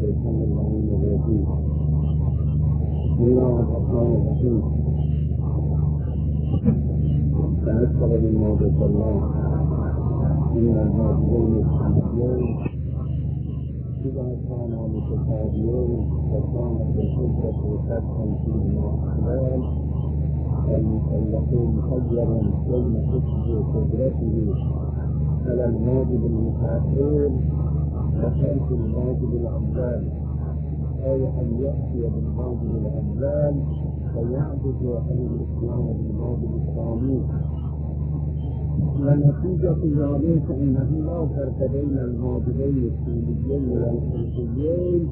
الشيطان اللعين الرجيم. بسم الله الرحمن الرحيم. تأثر بما ذكرناه من الهاجرين الحنفيين إذا كانا متتابعين فكانت الحجة فتحا فيهما أحلام المكلفين خيرا بين حفظ قدرته على الواجب المتأخر وترك الواجب الأفضل، أو أن يأتي بالواجب الأفضل فيعبد عن الإسلام بالواجب الثاني. ونتيجة ذلك أنه لا فرق بين الواجبين السنيين والخلقيين،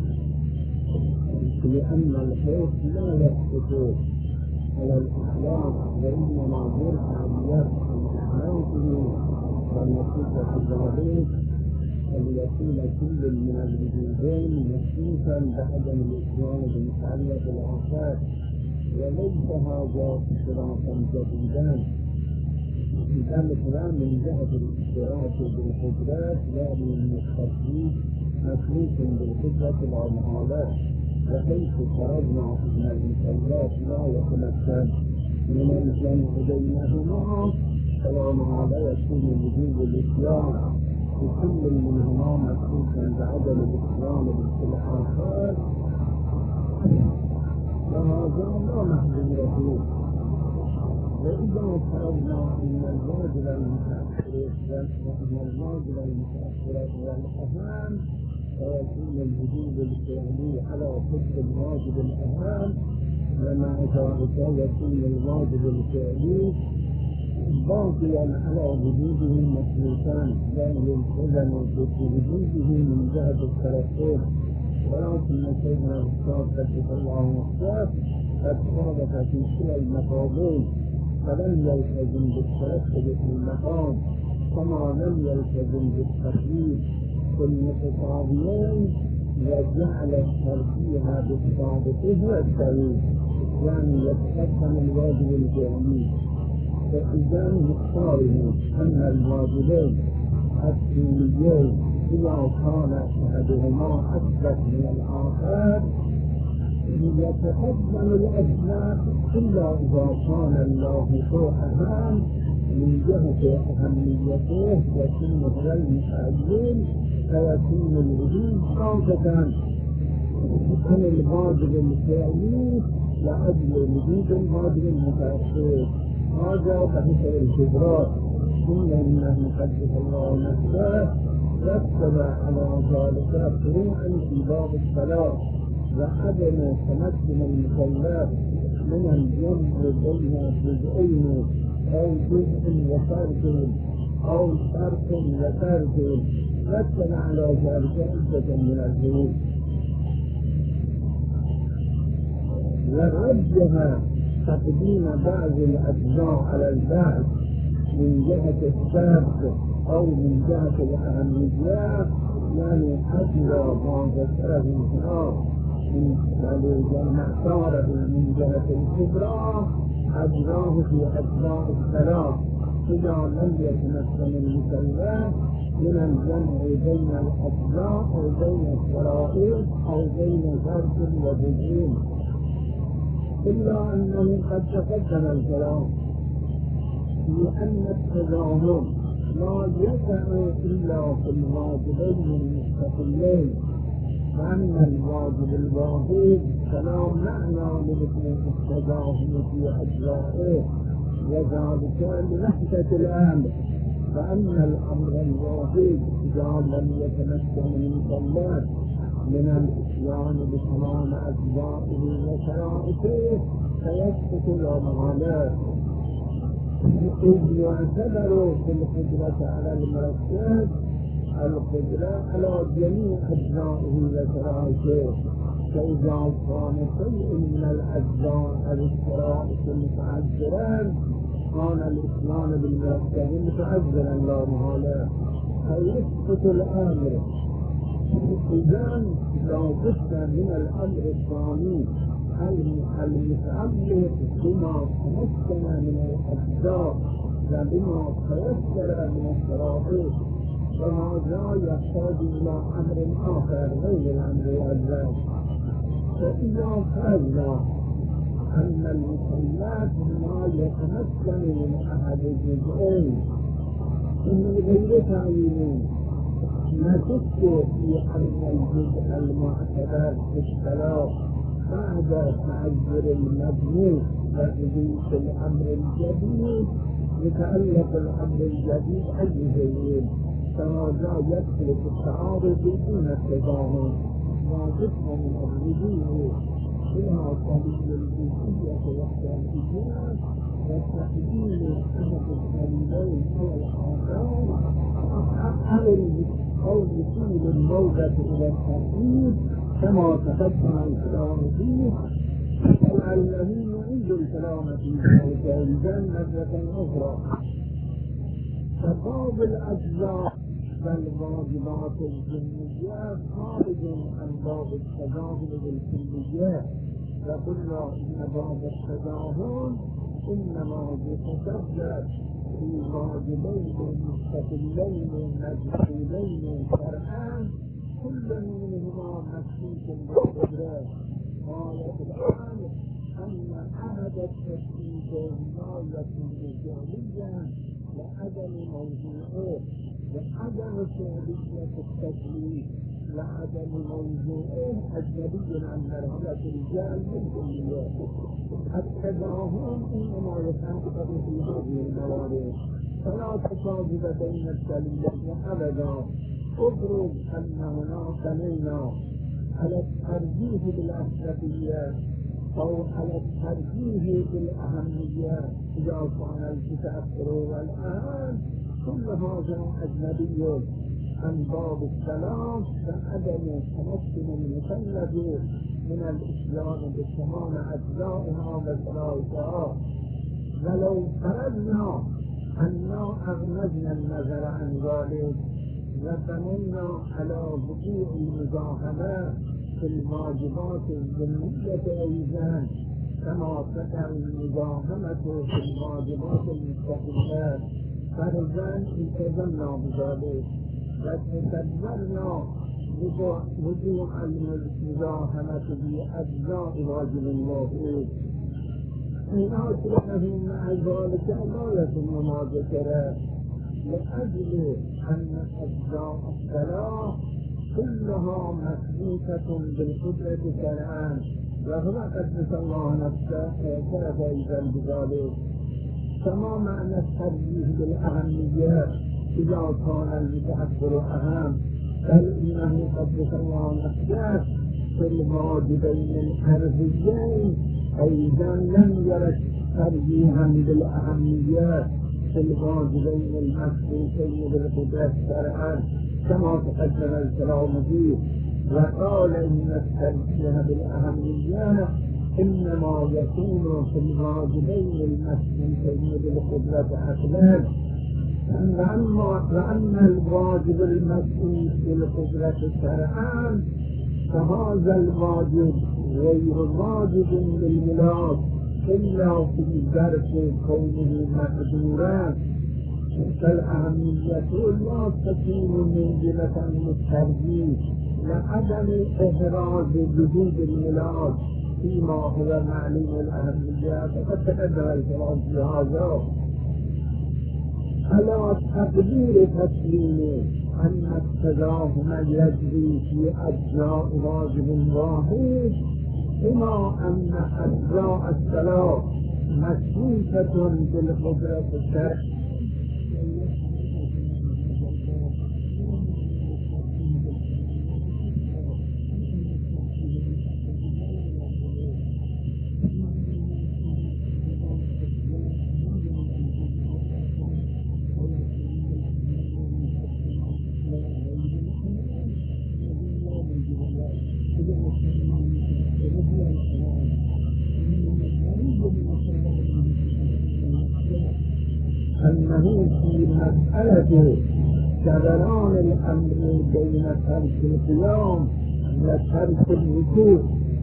لأن الحكم لا يسقط على الإسلام وإنما يرفع بيرفع إسلامه. ونتيجة ذلك أن يكون كل من الوجودين مخصوصا بعدم الإسلام بمسألة الآخر، وليس هذا اشتراكا جديدا، ذلك لا من جهة الاشتراك بالقدرات لا من التفريق مخلوق بالقدرة والمحالات، وحيث خرجنا من المثلات لا يتمكن من الجمع بينهما فلا محالة يكون وجود الإسلام بكل منهما مخلوقا بعدم الإسلام بالآخر، وهذا لا محذور فيه. وإذا فرضنا أن الواجب المتأخر هو الأهم فيكون الوجود الفعلي على حسب الواجب الأهم، ومع ذلك يكون الواجب الفعلي باقيا على وجوده مخلوقا لا يلتزم بوجوده من جهة الترتيب. ولكن سيدنا الأستاذ قدس الله وفاه قد صادف في كلا المقامين، فلم يلتزم بالترتب في المقام كما لم يلتزم بالتقييد في المتطابقين، وجعل الترتيب بالصادق هو الدليل، يعني يتقدم الواجب الفعلي. فإذا نختاره أن الواجبين السنيين إذا كان أحدهما أثبت من الآخر يتقدم الأسباب إلا إذا كان الله أهم من جهة أهميته وسنة المتعين، فيكون الوجود صادقا عن الواجب الفعلي لأجل وجود الواجب المتأخر. هذا بحث الكبرى. ثم إنه قدس الله نفسه رتب على ذلك فروعا في باب الصلاة وعدم تمكن المكلف من الجمع بين جزئين أو جزء وفرد أو فرد وفرد، رتب على ذلك عدة من الفروع، ورجح تقديم بعض الأجزاء على البعض من جهة السبب أو من جهة الأهمية، يعني أجرى ما ذكره من المختار من جهة الكبرى أجراه في أجزاء الثلاث إذا لم يتمكن المكلف من الجمع بين الأجزاء أو بين الشرائط أو بين فرد وجزء، إلا أنه قد تقدم الكلام في أن التزاهم لا يقع إلا في الواجبين المستقلين، وأن الواجب الواحد فلا معنى لذكر التزاهم في أجزائه، وذلك لوحدة الأمر، فأن الأمر الواحد إذا لم يتمكن المكلف من الإتيان بتمام أجزائه وشرائطه فيسقط لا محالة، إذ يعتبر في القدرة على المركز القدرة على جميع أجزائه وشرائطه، فإذا كان شيء من الأجزاء أو الشرائط متعذرا كان الإسلام بالمركز متعذرا لا محالة فيسقط الأمر. إذن لا بد من الأمر الثاني المتعلق بما تمكن من الأجزاء وبما تيسر من الشرائط، وهذا يحتاج إلى أمر آخر غير الأمر المكلف. فإذا فرضنا أن المكلف لا يتمكن من أحد الجزئين من غير تعيين، نشك في أن الجزء المعتبر في الصلاة بعد تعذر المجنون وحدوث الأمر الجديد يتألف الأمر الجديد الجزئين، فهذا يدخل في التعارض دون التضامن، واجبنا من الرجوع إلى سبيل الجزئية والتأكيد وتحديد أحد الدليلين أو الآخر أو وصول الموجة إلى التأكيد كما تقدم الكلام فيه، الذي يعيد الكلام فيه ويجعل نزلة أخرى. فبعض الأجزاء والواجبات الجنيات خارج عن باب التجاهل بالكليات، وقلنا إن باب التجاهل إنما يتسبب في واجبين مستقلين مجهولين شرعا كل منهما مشروط بالقدرة. قال الآن أن أحد التشريكين لا يكون جاهليا لعدم موضوعه، وعدم فعلية التكليف لعدم موضوعه أجنبي عن مرحلة الرجال بالكليات. التجاهل إنما يتحقق في هذه الموارد، فلا تفاضل بين الدليلين أبدا. افرض أن هناك منا على الترجيح بالأسبقية أو على الترجيح بالأهمية إذا كان التأثر والآن، كل هذا أجنبي عن باب السلام وعدم تمكن المكلف من الإسلام بتمام أجزائها وسرائرها. ولو فرضنا أننا أغمضنا النظر عن ذلك وبنينا على وقوع المزاحمة في الواجبات الذنية أيضا كما تقع المزاحمة في الواجبات المستقلة، فرضا التزمنا بذلك وتكبرنا وقوع المزاحمة بأجزاء واجب الوحيد. إن أصلحه مع ذلك لا يتم ما ذكره، لأجل أن أجزاء الصلاة كلها مسبوقة بالقدرة شرعا، وهو قدس الله نفسه اعترف أيضا بذلك. كما معنى الترجيح بالأهمية إذا كان المتأثر أهم، بل إنه قدس الله نفسه في الواجبين الأرضيين أيضا لم يرد ترجيحا بالأهمية في الواجبين المسبوقين بالقدرة شرعا كما تقدم الكلام فيه. وقال إن الترجيح بالأهمية إنما يكون في الواجبين المسبوقين بالقدرة عقلا، وأن الواجب المسبوق بالقدرة شرعا فهذا الواجب غير واجب للميلاد إلا في ظرف كونه مقدورا، فالأهمية لا تكون منزلة للترجيح لعدم إحراز وجود الميلاد فيما هو معلوم الأهمية. فقد تقدم الكلام في هذا على تقدير تسليم أن التزاحم يجري في أجزاء واجب واحد، كما أن أجزاء الصلاة مشروطة بالقدرة الشرعية. أنه في مسألة جبران الأمر بين ترك القيام وترك الركوع،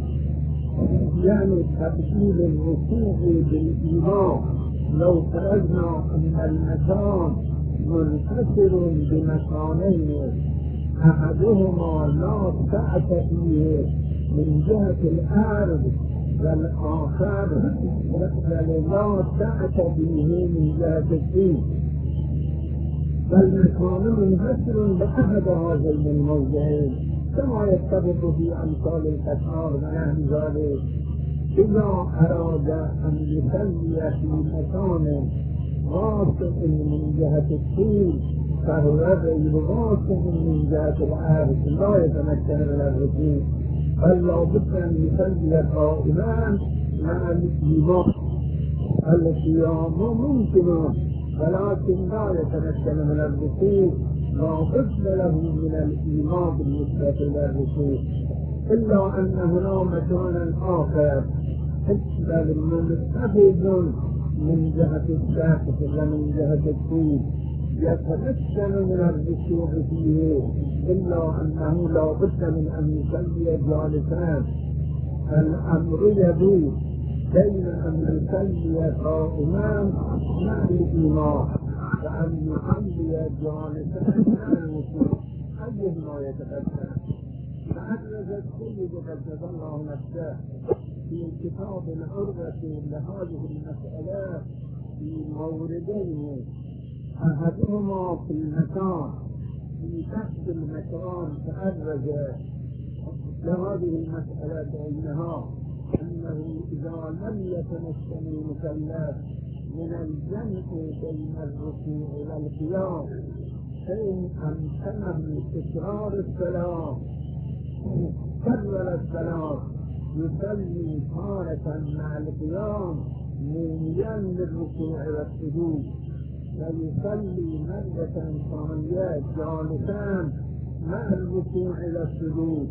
يعني تبديل الركوع بالإيمان، لو فرضنا أن المكان منحصر بمكانين، أحدهما لا سعة فيه من جهة الأرض والآخر لا سعة فيه من جهة الدين، بل كان منحصر بأحد هذين الموضعين كما يتفق في أمثال القطار ونحو ذلك. إذا أراد أن يصلي في مكان واسع من جهة الطول فهو غير واسع من جهة الأرض لا يتمكن من الركوع، بل لا بد أن يصلي قائما مع الإمام. القيام ممكن ولكن لا يتمكن من الركوع، لا بد له من الإمام بالنسبة إلى الركوع، إلا أن هنا مكانا آخر بل منتفض من جهة السقف ومن جهة الطول يتمكن من الركوع فيه، إلا أنه لا بد من أن يصلي جالسا. الأمر يدور بين أن يصلي قائما مع الإمام وأن يصلي جالسا مع الركوع، أيهما يتقدم؟ فأدرج السيد قدس الله نفسه في كتاب العربة لهذه المسألة في موردين، أحدهما في المكان في تحت المكان تأرج لهذه المسألة بأنها أنه إذا لم يتمكن المكلف من الجمع بين الركوع والقيام فإن أمكنه تكرار الصلاة كرر الصلاة يصلي تارة مع القيام نيا للركوع والسجود، ويصلي مرة ثانية جالسا مع الركوع والسجود،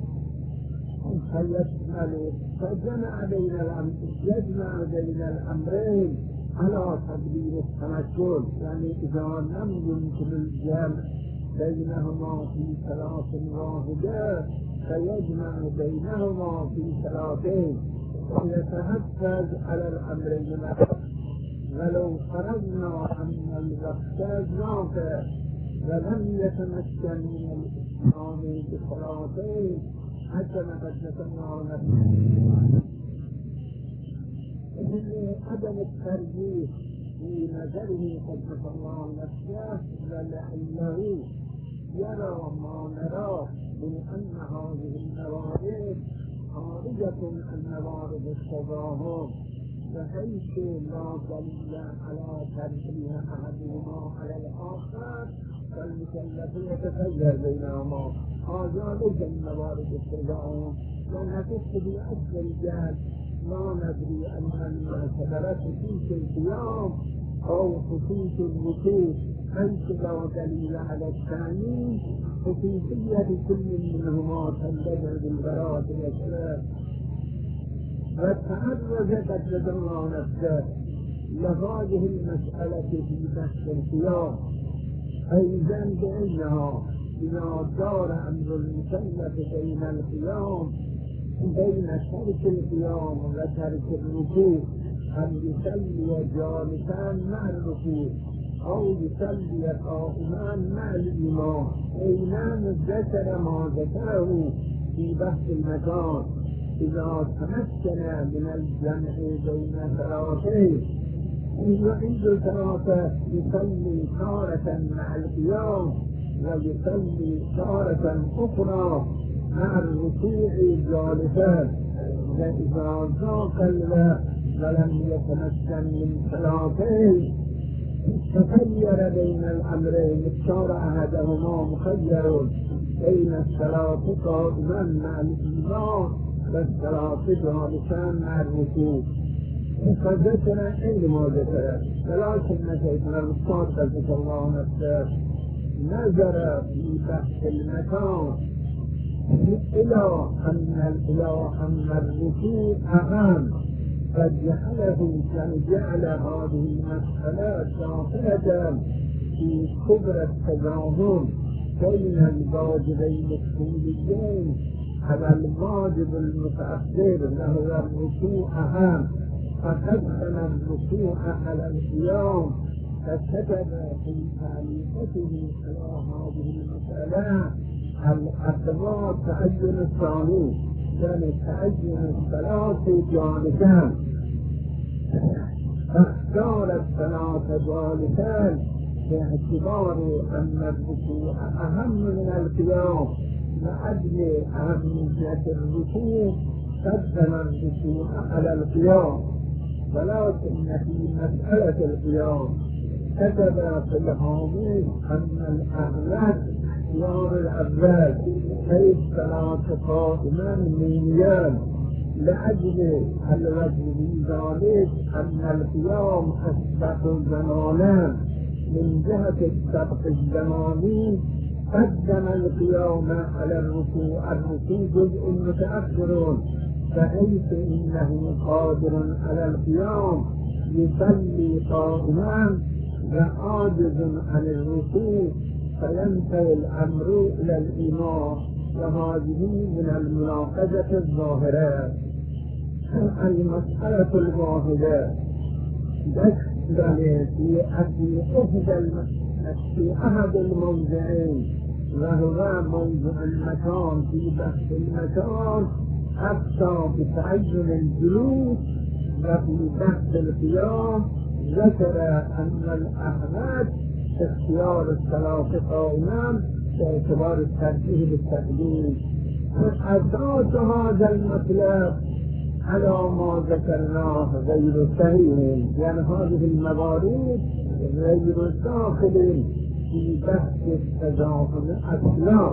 فيجمع بين الأمرين على تقدير التمكن. يعني إذا لم يمكن الجمع بينهما في صلاة واحدة فيجمع بينهما في صلاتين ويتحفظ على الأمرين معا. ولو فرضنا أن الوقت نافع ولم يتمكن من الإسلام بصلاتين حكم قدس الله نفسه عدم الترجيح في نظره قدس الله نفسه، ولعله يرى ما نراه من أن هذه النوارد خارجة عن نوارد التظاهر، بحيث لا دليل على ترجيح أحدهما على الآخر فالمكلف يتخير بينهما. هذا ليس من نوارد التظاهر، ونحس بأصل الجهل لا ندري أن المعتبرة خصوص القيام أو خصوص الركوع حيث لا دليل على الثاني خصوصية كل منهما تندرج بالبراءة والإسلام. وتعرض قدس الله نفسه لهذه المسألة في بحث القيام أيضا بأنها إذا دار أمر المكلف بين القيام بين ترك القيام وترك الركوع أن يصلي جالسا مع الركوع أو يصلي قائما مع الإمام، أينما ذكر ما ذكره في بحث المكان. إذا تمكن من الجمع بين صلاتين يعيد صلاته يصلي تارة مع القيام ويصلي تارة أخرى مع الركوع جالسا. فإذا ذاق الوقت ولم يتمكن من صلاتين تخير بين الأمرين، اختار أحدهما مخير بين الصلاة قائما مع الإمام والصلاة جالسا مع الركوع. فذكر عندما ذكر، ولكن سيدنا الأستاذ قدس الله نفسه نظر في بحث المكان إلى أن الركوع أهم، فجعل هذه المسألة داخلة في كبرى التجاهل بين الواجبين الكليين على الواجب المتأخر وهو الركوع أهم، فقدم الركوع على القيام، فكتب في تعليقته على هذه المسألة الأخبار تعين الثاني يعني تعين الثلاث جانبان، فاختار الثلاث جانبان باعتبار أن الركوع أهم من القيام، لأجل أهمية الركوع قدم الركوع على القيام. ولكن في مسألة القيام كتب في الحامل أن الأغلب اختيار الأول أي الصلاة قائما نيان، لأجل الوجه ذلك أن القيام أسبق زمانا من جهة السبق الزماني قدم القيام على الركوع. الركوع جزء متأخر فحيث إنه قادر على القيام يصلي قائما وعاجز عن الركوع فينتهي الأمر إلى الإمام، وهذه من المناقضة الظاهرة. المسألة الواحدة دخل في أحد الموضعين، وهو موضع المكان في بحث المكان حتى بتعين الجلوس، وفي بحث القيام ذكر أن الأحمد اختيار الصلاة قائما باعتبار الترجيح بالتقديم. أساس هذا المطلب على ما ذكرناه غير صحيح، يعني هذه الموارد غير داخل في بحث التزاحم أصلا،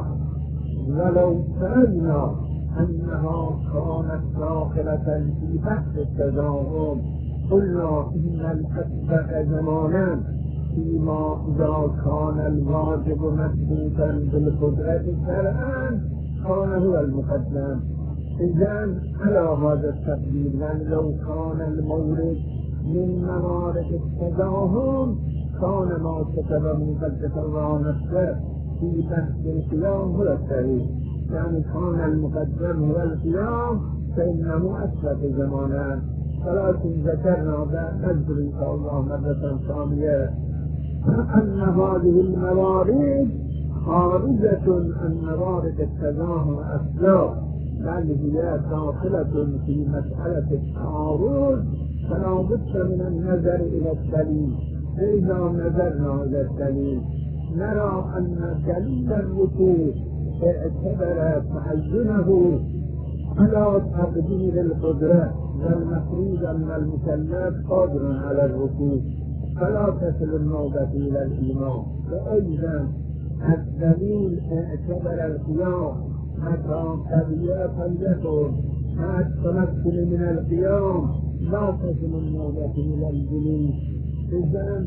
ولو فرضنا أنها كانت داخلة في بحث التزاحم قلنا إن الأسبق زمانا فيما إذا كان الواجب مثبوتا بالقدرة شرعا كان هو المقدم. إذن على هذا التقدير، يعني لو كان المورد من موارد التزاحم كان ما كتبه قدس الله نفسه في بحث القيام هو الصحيح، يعني كان المقدم هو القيام فإنه أسبق زمانا. ولكن ذكرنا بنذكر إن شاء الله مرة ثانية أن هذه الموارد خارجة عن موارد التزاحم أصلا، بل هي داخلة في مسألة التعارض، فلا بد من النظر إلى الدليل. فإذا نظرنا إلى الدليل نرى أن دليل الركوع اعتبر تعينه على تقدير القدرة، والمفروض أن المكلف قادر على الركوع فلا تصل النوبة إلى الإمام. وأيضا الدليل اعتبر القيام مكان طبيعة يكون مع التمكن من القيام لا تصل النوبة إلى الجلوس. إذن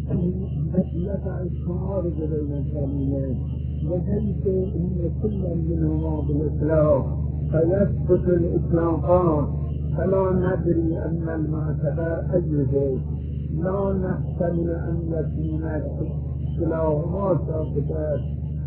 يقع التعارض بين الدليلين بحيث أن كل منهما بالإطلاق فيثبت الإطلاقان، فلا ندري أن المعتبر أي شيء، لا نحتمل أن يكون كلاهما ثابتات.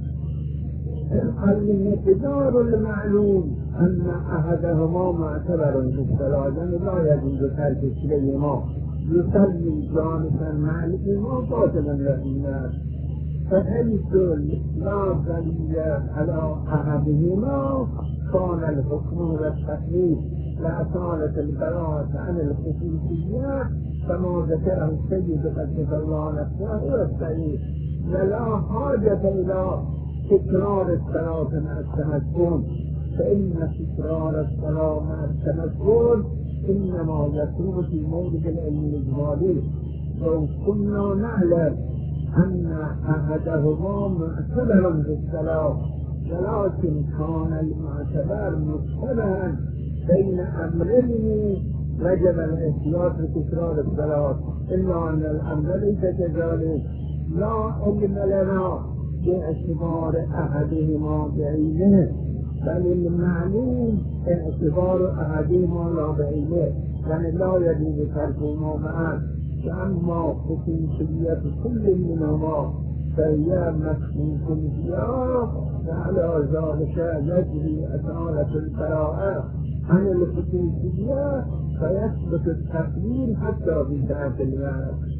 المقدار المعلوم أن أحدهما معتبر في الصلاة، يعني لا يجوز ترك كليهما، يصلي جانبا مع الإمام قاتلا للناس، فحيث لا دليل على أحدهما كان الحكم والتكليف لأصالة البراءة عن الخصوصيات كما ذكره السيد قدس الله نفسه هو الصحيح، ولا حاجة إلى تكرار الصلاة مع التمكن، فإن تكرار الصلاة مع التمكن إنما يكون في مورد العلم الإجمالي. لو كنا نعلم أن أحدهما معتبر بالصلاة ولكن كان المعتبر مشتبها بين أمرين وجب الاحتياط لتكرار الصلاة، إلا أن الأمر ليس كذلك، لا علم لنا باعتبار أحدهما بعينه، بل المعلوم اعتبار أحدهما لا بعينه، يعني لا يجوز تركهما معا. فأما خصوصية كل منهما فهي مخصوص بها، وعلى ذلك يجري أصالة البراءة عن الخصوصية فيثبت التقدير حتى في ذات الوقت.